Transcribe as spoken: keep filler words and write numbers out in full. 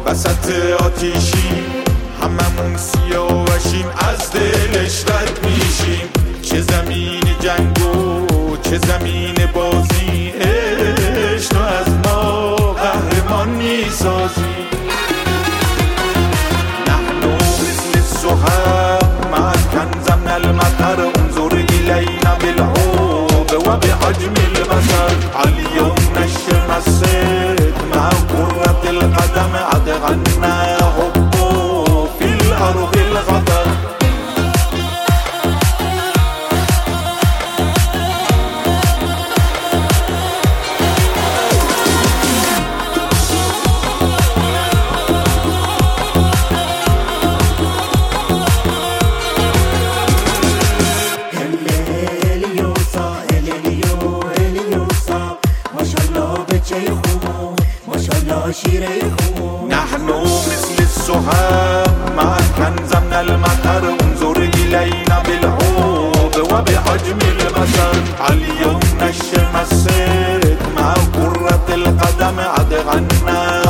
وسط آتیشی هممون سیاوشیم، از دلش رد میشیم. چه زمین جنگ و چه زمین بازی، عشق تو از ما قهرمان میسازی. نحن مثل السحاب مع كنزمنا المطر، انظر إلينا بالعوب وبحجم البصر. اليوم نشم الصيد مع كرة القدم، أدغنا حبه في الأرض الخطر. نحن مثل السحاب مع كنزمنا المطر، انظر إلينا بالعوب وبحجم البصر. اليوم نشم الصيد مع كرة القدم، أدغنا